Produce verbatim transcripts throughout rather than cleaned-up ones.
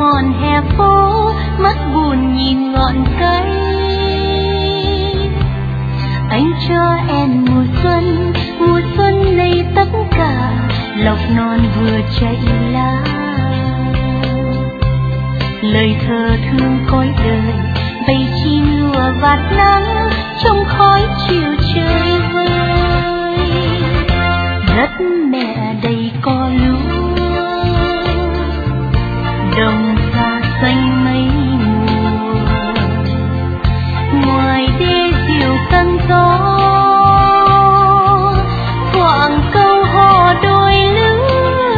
mòn hè phố, mắt buồn nhìn ngọn cây. Anh cho em mùa xuân, mùa xuân này tất cả lộc non vừa chảy lá. Lời thơ thương cõi đời, bầy chim lùa vạt nắng trong khói chiều trời vơi. Đất mẹ đầy cỏ lúa, đồng xa xanh mấy mùa. Ngoài đê diều căng gió, quảng câu hò đôi lứa.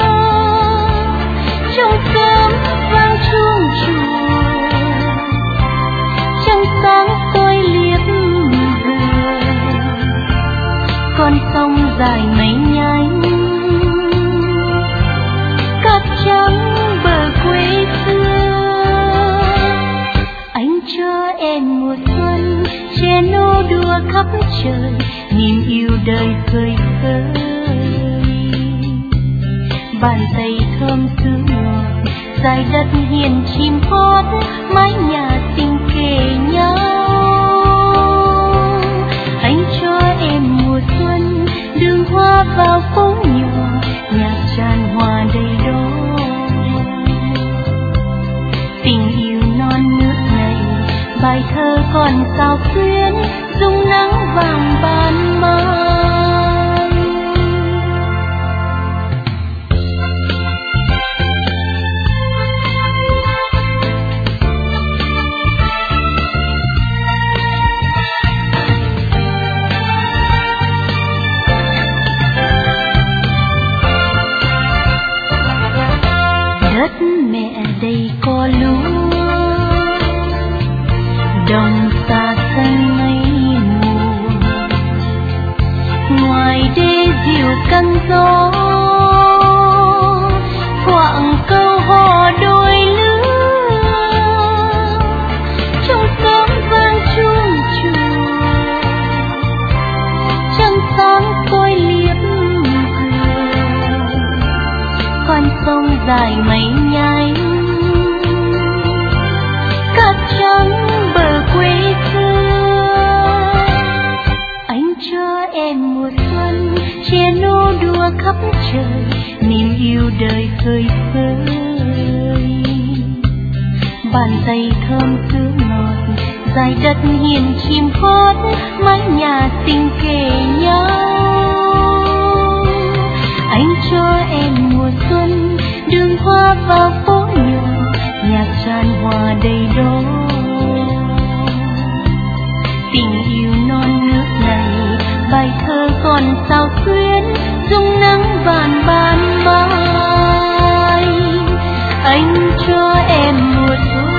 Trong sớm vang chuông chùa, trong sáng tôi liếc vừa. Con sông dài mấy nhánh, cát trắng bờ quê xưa. Anh cho em mùa xuân, che nô đùa khắp trời, niềm yêu đời khơi khơi. Bàn tay thơm sương ngọt, dài đất hiền chim hót, mái nhà xinh kề nhau. Anh cho em mùa xuân, đường hoa vào phố nhỏ, nhạc tràn hòa đầy đó. Tình yêu non nước này, bài thơ còn sao xuyến, dung nắng vàng ban mai. Đất mẹ đầy cỏ lúa, đồng xa xanh mấy mùa. Ngoài đê diều căng gió, quảng câu hò đôi lứa. Trong sớm vang chuông chùa, trăng sáng tôi liếc vừa. Con sông dài mấy nhánh, cát trắng bờ quê xưa. Anh cho em mùa xuân, che nô đùa khắp trời, niềm yêu đời khơi khơi. Bàn tay thơm sương ngọt, dài đất hiền chim hót, mái nhà xinh kề nhau. Anh cho em mùa xuân, đường hoa vào phố nhỏ, nhạc tràn hòa đầy đó. Tình yêu non nước này, bài thơ còn sao xuyến, dung nắng vàn ban mai. Anh cho em mùa xuân,